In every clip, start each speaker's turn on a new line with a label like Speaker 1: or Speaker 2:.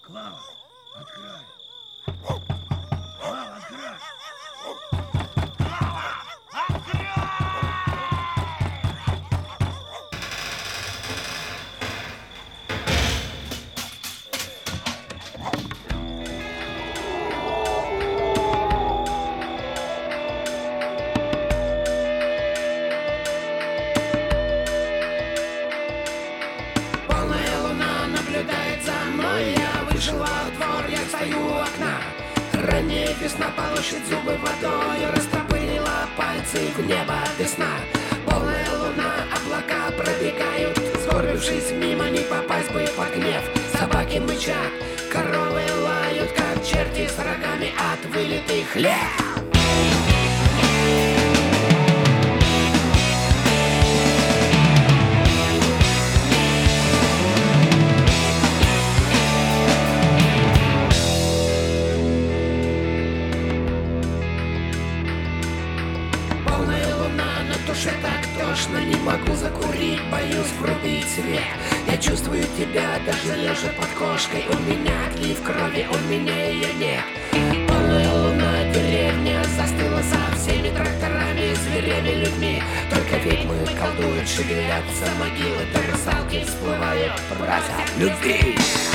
Speaker 1: Клава, открой. Клава, открой. Клава, открой!
Speaker 2: Полная луна наблюдает за мной. Я вышел во двор, я стою у окна. Ранняя весна полощет зубы водой, растопырила пальцы в небо весна. Полная луна, облака пробегают, сгорбившись мимо, не попасть бы под гнев. Собаки мычат, коровы лают, как черти с рогами от вылитых лет. Так тошно, не могу закурить, боюсь врубить свет. Я чувствую тебя, даже лежа под кошкой. У меня отлив крови, у меня ее нет. Полная луна, деревня застыла со всеми тракторами, зверями, людьми. Только ведьмы колдуют, шевелятся могилы, да русалки всплывают, просят любви.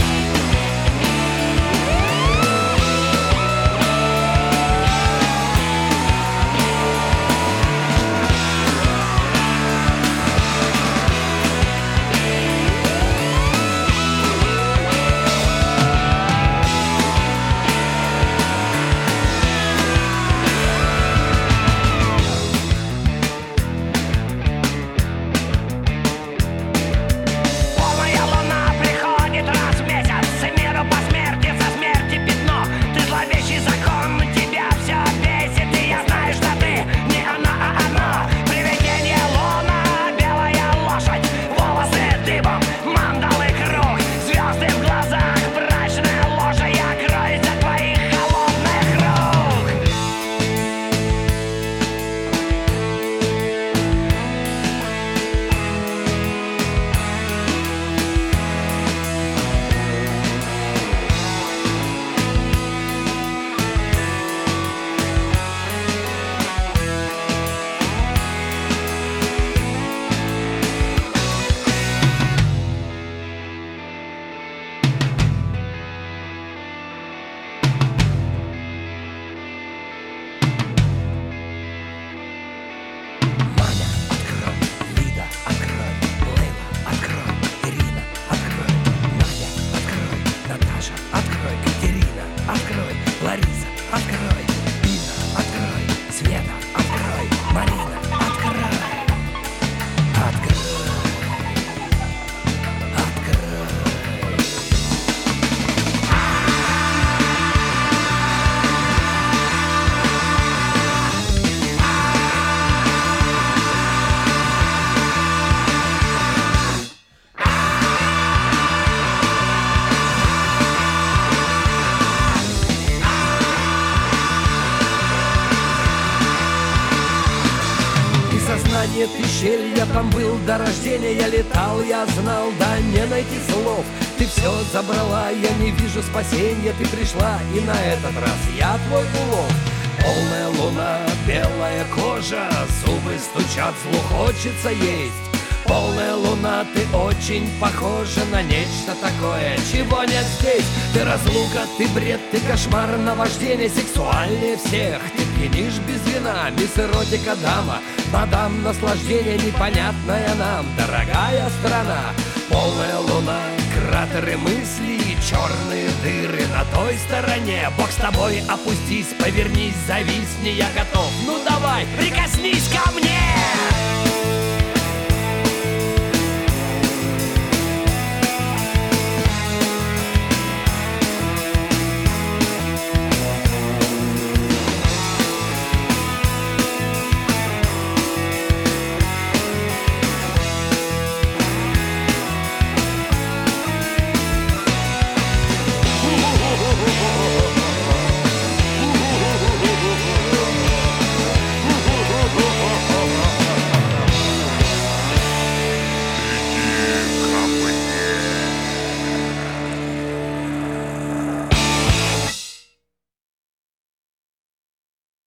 Speaker 3: Ты щель, я там был до рождения, я летал, я знал, да не найти слов. Ты все забрала, я не вижу спасения, ты пришла, и на этот раз я твой улов. Полная луна, белая кожа, зубы стучат, злу хочется есть. Полная луна, ты очень похожа на нечто такое, чего нет здесь. Ты разлука, ты бред, ты кошмар, наваждение, сексуальнее всех. Ты пьянишь без вина, мисс эротика дама, мадам наслаждение непонятное нам, дорогая страна. Полная луна, кратеры мыслей, черные дыры на той стороне. Бог с тобой, опустись, повернись, зависни, я готов. Ну давай, прикоснись ко мне!